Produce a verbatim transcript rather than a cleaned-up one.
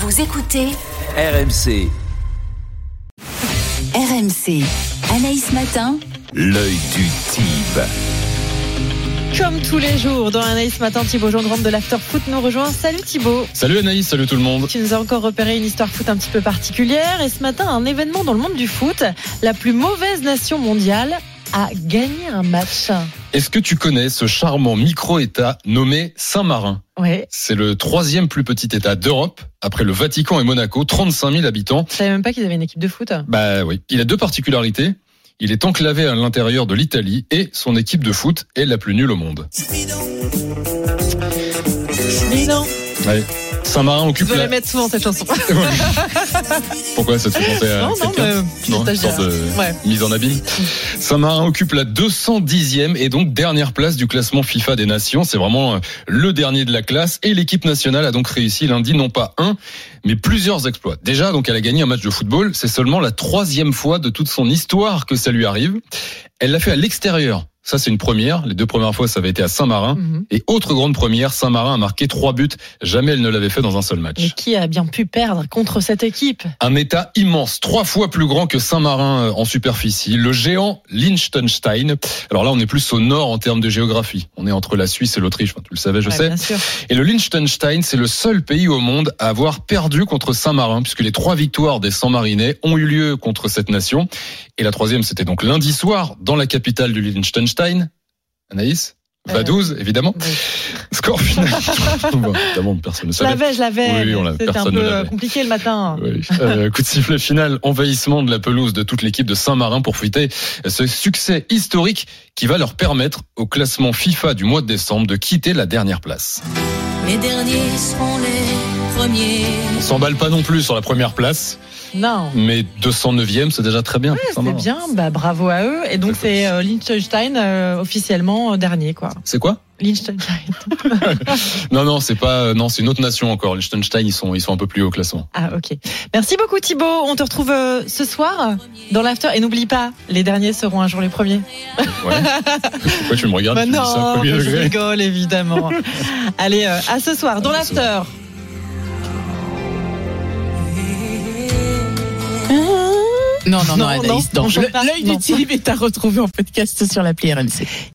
Vous écoutez R M C. R M C. Anaïs Matin. L'œil du type. Comme tous les jours, dans Anaïs Matin, Thibaut Gendron de l'After Foot nous rejoint. Salut Thibaut. Salut Anaïs, salut tout le monde. Tu nous as encore repéré une histoire foot un petit peu particulière. Et ce matin, un événement dans le monde du foot. La plus mauvaise nation mondiale a gagné un match. Est-ce que tu connais ce charmant micro-État nommé Saint-Marin ? Oui. C'est le troisième plus petit État d'Europe, après le Vatican et Monaco, trente-cinq mille habitants. Je savais même pas qu'ils avaient une équipe de foot. Bah oui. Il a deux particularités. Il est enclavé à l'intérieur de l'Italie et son équipe de foot est la plus nulle au monde. Ouais. Saint-Marin occupe. Je dois la... la mettre souvent cette chanson. Pourquoi ça te fait penser à non, non, quelqu'un mais non, une sorte de ouais. mise en abîme. Saint-Marin occupe la deux cent dixième et donc dernière place du classement FIFA des nations. C'est vraiment le dernier de la classe et l'équipe nationale a donc réussi lundi non pas un mais plusieurs exploits. Déjà, donc elle a gagné un match de football. C'est seulement la troisième fois de toute son histoire que ça lui arrive. Elle l'a fait à l'extérieur. Ça, c'est une première. Les deux premières fois, ça avait été à Saint-Marin. Mmh. Et autre grande première, Saint-Marin a marqué trois buts. Jamais elle ne l'avait fait dans un seul match. Mais qui a bien pu perdre contre cette équipe ? Un État immense, trois fois plus grand que Saint-Marin en superficie. Le géant Liechtenstein. Alors là, on est plus au nord en termes de géographie. On est entre la Suisse et l'Autriche. Enfin, tu le savais, je ouais, sais. Bien sûr. Et le Liechtenstein, c'est le seul pays au monde à avoir perdu contre Saint-Marin, puisque les trois victoires des Saint-Marinais ont eu lieu contre cette nation. Et la troisième, c'était donc lundi soir, dans la capitale du Liechtenstein. Anaïs Vaduz, euh, évidemment. Oui. Score final. Bon, évidemment, personne ne savait. Je l'avais, je l'avais. Oui, on l'a, C'était un peu compliqué le matin. Oui. Euh, coup de sifflet final, envahissement de la pelouse de toute l'équipe de Saint-Marin pour fêter ce succès historique qui va leur permettre, au classement FIFA du mois de décembre, de quitter la dernière place. Les derniers seront les premiers. On s'emballe pas non plus sur la première place. Non. Mais deux cent neuvième, c'est déjà très bien. Ouais, c'est bien, bah, bravo à eux. Et donc, c'est, c'est euh, Liechtenstein euh, officiellement euh, dernier, quoi. C'est quoi ? Liechtenstein. non, non, c'est pas, non, c'est une autre nation encore. Liechtenstein, ils sont, ils sont un peu plus haut au classement. Ah, ok. Merci beaucoup, Thibaut. On te retrouve euh, ce soir dans l'after. Et n'oublie pas, les derniers seront un jour les premiers. Ouais. Pourquoi tu me regardes? Bah tu non, dis ça, premier je degré. rigole, évidemment. Allez, euh, à ce soir, dans l'after. Non, non, non, Anaïs, non. non. Le, l'œil du type est à retrouver en podcast sur l'appli R M C.